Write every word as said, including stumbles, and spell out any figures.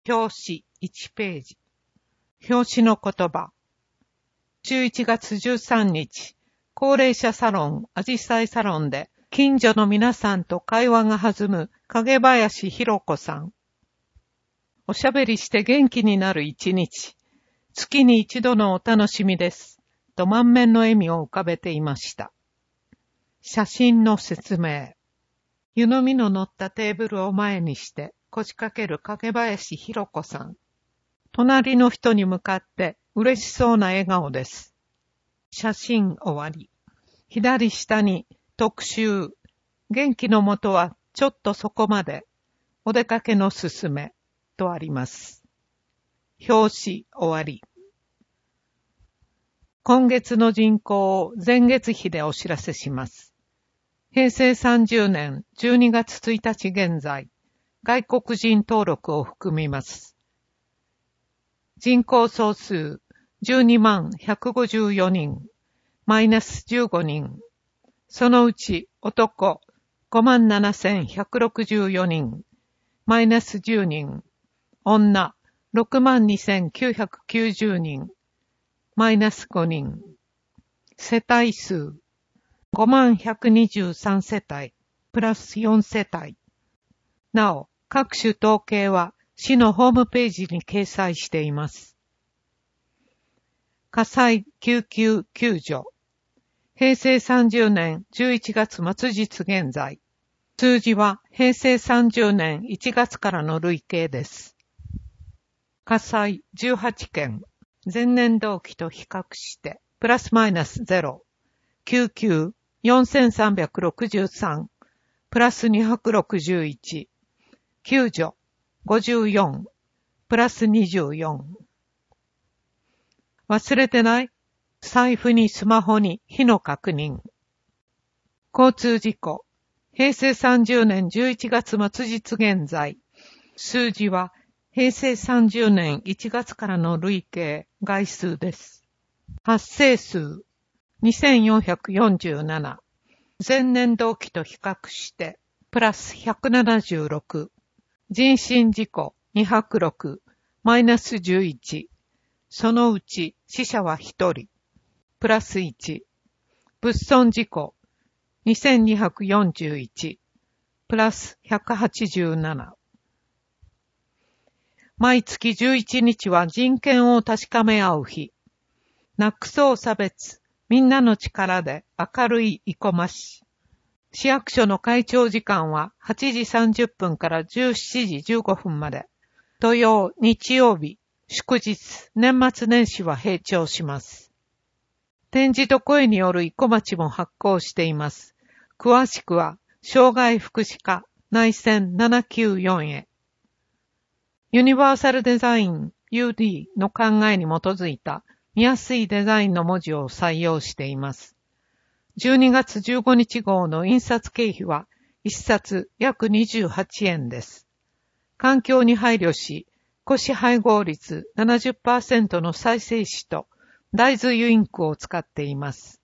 表紙いちページ。表紙の言葉。じゅういちがつじゅうさんにち、高齢者サロン、あじさいサロンで、近所の皆さんと会話が弾む影林博子さん。おしゃべりして元気になる一日。月に一度のお楽しみです。と満面の笑みを浮かべていました。写真の説明。湯飲みの乗ったテーブルを前にして腰掛ける影林博子さん。隣の人に向かって嬉しそうな笑顔です。写真終わり。左下に特集。元気のもとはちょっとそこまで。お出かけのすすめ。とあります。表紙終わり。今月の人口を前月比でお知らせします。へいせいさんじゅうねんじゅうにがつついたち現在、外国人登録を含みます。人口総数じゅうにまんひゃくごじゅうよにん、マイナスじゅうごにん。そのうち男ごまんななせんひゃくろくじゅうよにん、マイナスじゅうにん。女ろくまんにせんきゅうひゃくきゅうじゅうにん、マイナスごにん。世帯数ごまんひゃくにじゅうさんせたい、プラスよんせたい。なお、各種統計は市のホームページに掲載しています。火災救急救助。へいせいさんじゅうねんじゅういちがつ末日現在。数字はへいせいさんじゅうねんいちがつからの累計です。火災じゅうはちけん。前年同期と比較して、プラスマイナスゼロ。救急よんせんさんびゃくろくじゅうさん、プラスにひゃくろくじゅういち。救助ごじゅうよん、プラスにじゅうよん。忘れてない？財布にスマホに火の確認。交通事故。へいせいさんじゅうねんじゅういちがつ末日現在。数字はへいせいさんじゅうねんいちがつからの累計概数です。発生数にせんよんひゃくよんじゅうなな。前年同期と比較して、プラスひゃくななじゅうろく。人身事故にひゃくろく、マイナスじゅういち。そのうち死者はひとり、プラスいち。物損事故にせんにひゃくよんじゅういち、プラスひゃくはちじゅうなな。毎月じゅういちにちは人権を確かめ合う日。なくそう差別。みんなの力で明るい生駒市。市役所の会長時間ははちじさんじゅっぷんからじゅうしちじじゅうごふんまで。土曜、日曜日、祝日、年末年始は閉庁します。点字と声による生駒町も発行しています。詳しくは、障害福祉課内線ななきゅうよんへ。ユニバーサルデザイン ユーディー の考えに基づいた見やすいデザインの文字を採用しています。じゅうにがつじゅうごにち号の印刷経費はいっさつ約にじゅうはちえんです。環境に配慮し、古紙配合率 ななじゅっパーセント の再生紙と大豆油インクを使っています。